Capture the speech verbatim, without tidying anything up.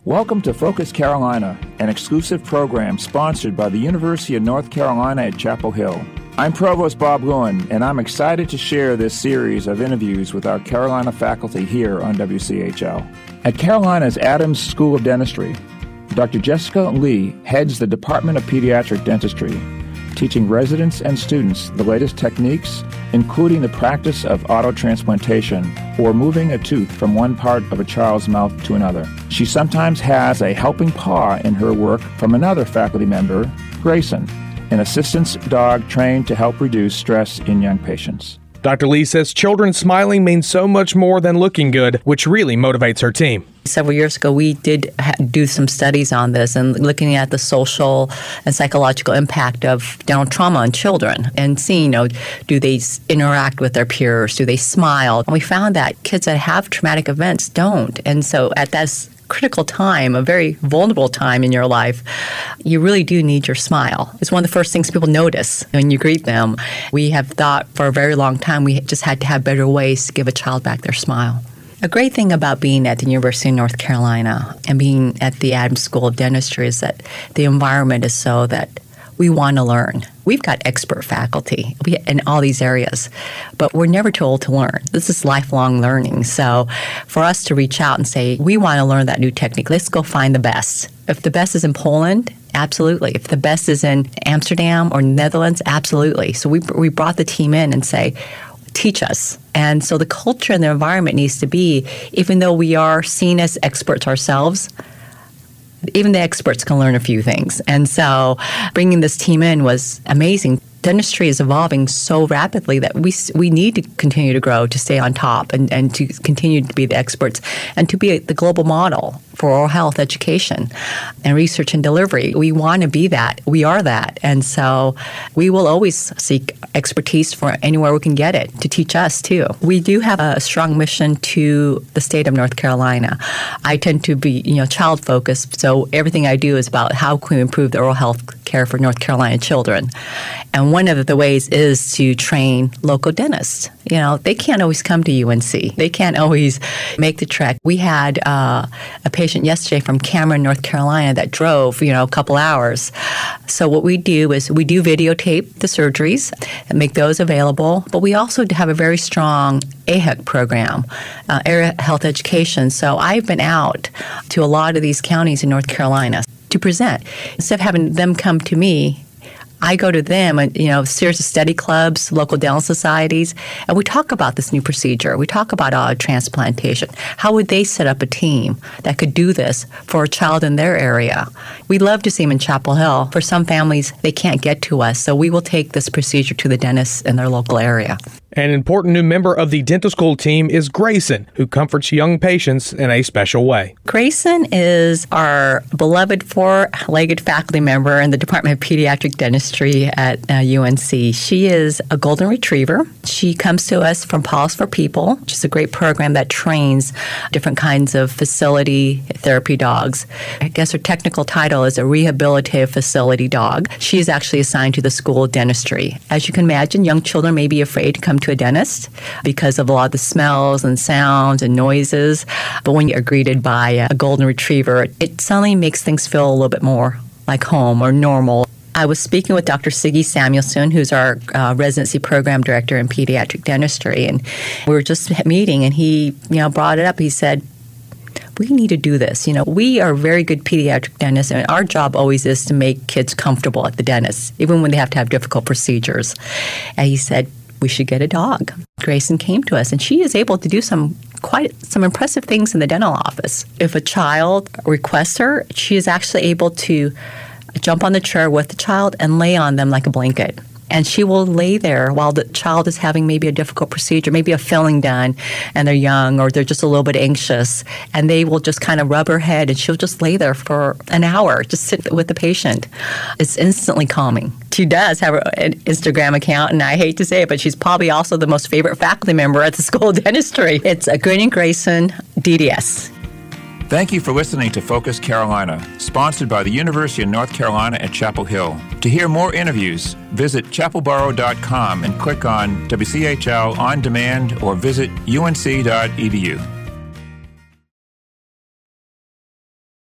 Welcome to Focus Carolina, an exclusive program sponsored by the University of North Carolina at Chapel Hill. I'm Provost Bob Lewin, and I'm excited to share this series of interviews with our Carolina faculty here on W C H L. At Carolina's Adams School of Dentistry, Doctor Jessica Lee heads the Department of Pediatric Dentistry, teaching residents and students the latest techniques, including the practice of autotransplantation, or moving a tooth from one part of a child's mouth to another. She sometimes has a helping paw in her work from another faculty member, Grayson, an assistance dog trained to help reduce stress in young patients. Doctor Lee says children smiling means so much more than looking good, which really motivates her team. Several years ago, we did ha- do some studies on this and looking at the social and psychological impact of dental trauma on children and seeing, you know, do they s- interact with their peers? Do they smile? And we found that kids that have traumatic events don't. And so at that critical time, a very vulnerable time in your life, you really do need your smile. It's one of the first things people notice when you greet them. We have thought for a very long time we just had to have better ways to give a child back their smile. A great thing about being at the University of North Carolina and being at the Adams School of Dentistry is that the environment is so that we want to learn. We've got expert faculty in all these areas, but we're never too old to learn. This is lifelong learning. So for us to reach out and say, we want to learn that new technique, let's go find the best. If the best is in Poland, absolutely. If the best is in Amsterdam or Netherlands, absolutely. So we we brought the team in and say, teach us. And so the culture and the environment needs to be, even though we are seen as experts ourselves, even the experts can learn a few things. And so bringing this team in was amazing. Dentistry is evolving so rapidly that we we need to continue to grow, to stay on top, and, and to continue to be the experts and to be the global model for oral health education and research and delivery. We want to be that. We are that. And so we will always seek expertise for anywhere we can get it to teach us too. We do have a strong mission to the state of North Carolina. I tend to be, you know, child focused, so everything I do is about how can we improve the oral health care for North Carolina children. And one of the ways is to train local dentists. You know, they can't always come to U N C. They can't always make the trek. We had uh, a patient yesterday from Cameron, North Carolina that drove, you know, a couple hours. So what we do is we do videotape the surgeries and make those available, but we also have a very strong A H E C program, uh, area health education. So I've been out to a lot of these counties in North Carolina to present. Instead of having them come to me, I go to them and, you know, series of study clubs, local dental societies, and we talk about this new procedure. We talk about auto transplantation. How would they set up a team that could do this for a child in their area? We love to see them in Chapel Hill. For some families, they can't get to us, so we will take this procedure to the dentists in their local area. An important new member of the dental school team is Grayson, who comforts young patients in a special way. Grayson is our beloved four-legged faculty member in the Department of Pediatric Dentistry at uh, U N C. She is a golden retriever. She comes to us from Paws for People, which is a great program that trains different kinds of facility therapy dogs. I guess her technical title is a rehabilitative facility dog. She is actually assigned to the School of Dentistry. As you can imagine, young children may be afraid to come to a dentist because of a lot of the smells and sounds and noises. But when you're greeted by a golden retriever, it suddenly makes things feel a little bit more like home or normal. I was speaking with Doctor Siggy Samuelson, who's our uh, residency program director in pediatric dentistry, and we were just meeting, and he, you know, brought it up. He said, we need to do this. You know, we are very good pediatric dentists, and our job always is to make kids comfortable at the dentist, even when they have to have difficult procedures. And he said, we should get a dog. Grayson came to us, and she is able to do some quite some impressive things in the dental office. If a child requests her, she is actually able to jump on the chair with the child and lay on them like a blanket. And she will lay there while the child is having maybe a difficult procedure, maybe a filling done, and they're young or they're just a little bit anxious. And they will just kind of rub her head, and she'll just lay there for an hour, just sit with the patient. It's instantly calming. She does have an Instagram account, and I hate to say it, but she's probably also the most favorite faculty member at the School of Dentistry. It's a Grinning Grayson D D S. Thank you for listening to Focus Carolina, sponsored by the University of North Carolina at Chapel Hill. To hear more interviews, visit chapel borough dot com and click on W C H L On Demand or visit U N C dot E D U.